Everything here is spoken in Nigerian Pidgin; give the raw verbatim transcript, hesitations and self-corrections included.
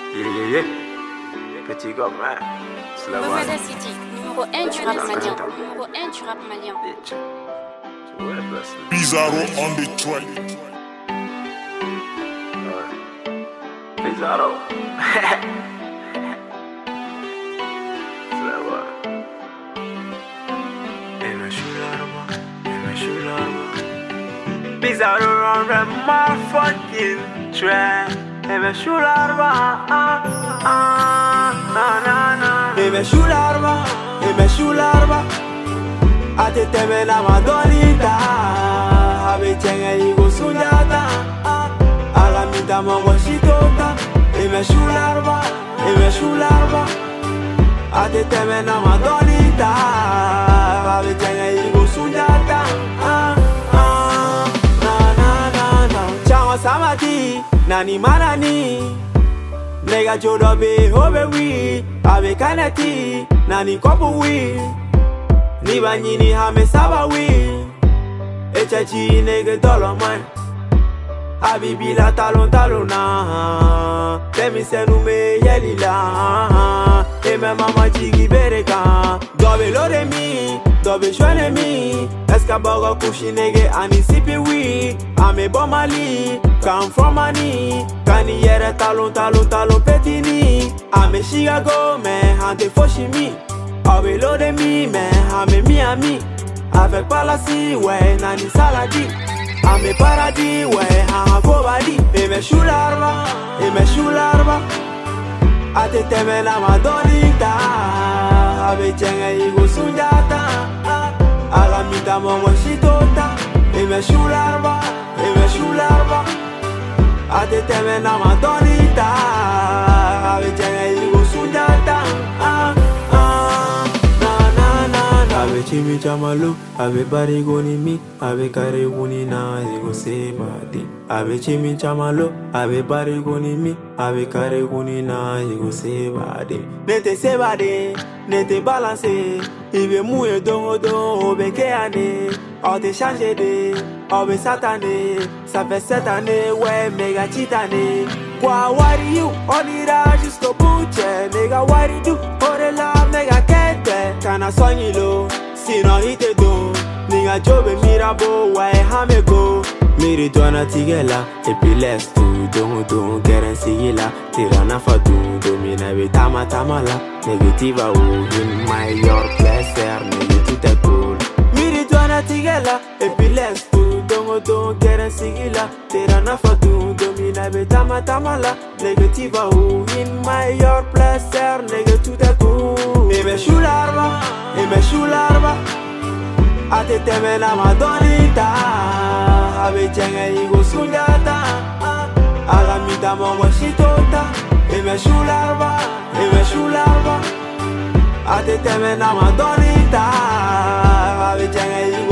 Yeah, yeah, petit gomme, c'est la voix. Bavada City, numéro un du rap malien. Numéro un du rap malien. Tu vois la place là. Bizarro on the track. Ouais. Bizarro. C'est la voix. Et me chou l'arbre, et me chou l'arbre. Bizarro on the motherfucking track. E me chou l'arbre, ah ah na na na. E me chou l'arbre, e me chou l'arbre. A te teme na madolita, ave chenga igo sunyata. Ala mita mongo shitota. E me chou l'arbre, e me chou l'arbre. A te teme na madolita, ave chenga igo sunyata. Ah ah na na na na. Chango samati. Nani manani Nega jodo be hobe wi Abe kanati Nani kopu wi Niba nyini hame saba wi Echa chi nege dolo man Abibi la talon talona Temi senu me yeli la Eme mama jigi bereka Dobe lore mi Dobe shwene mi Eska bogo kushi nege anisipi wi Ame bomali Come from money Kani yere talon talon talon petini Ame Chicago me hante foshi mi Awe lore mi me Ame Miami Avec palasi ouais nani saladi Ame paradis ouais hama kobadi E me chou l'arba E me chou l'arba Ate teme na madolita Abe chenga igo sunjata Ala mita mongo shitota E me chou l'arba E me chou l'arba Ate teme na madolita Abe chenga igo sunjata Ah ah na na na na Abe chimi chamalo Abe bari goni mi Abe kare goni na Ego sebadi Abe chimi chamalo Abe bari goni mi Abe kare goni na Ego sebadi Nete sebadi Nete balance Ibe mouye dongo don Obe ke ane Ote change de Obe satane Ça fait sept années Ouais méga titane Quoi what do you On ira jusqu'au bout Nigga what do you do Ore la méga kete Kana soigni lo Sinon il te do Nigga jobe mirabo Ouais hame go Miri dona tigela Et puis laisse tout Don don Keren sigila Tira na fa du Domina be tama tama la Negativa ou In my your placer Nigga tout est cool Miri dona tigela Et puis laisse tout Don don Keren sigila Tira na fa du Domina be tama tama la Negativa ou In my your placer Nigga tout est cool E me chou l'arba E me chou l'arba Ate teme na madolita Abe chenga igo sunjata Ala mita mongo shitota E me chou l'arba E me chou l'arba Ate teme na madolita Abe chenga igo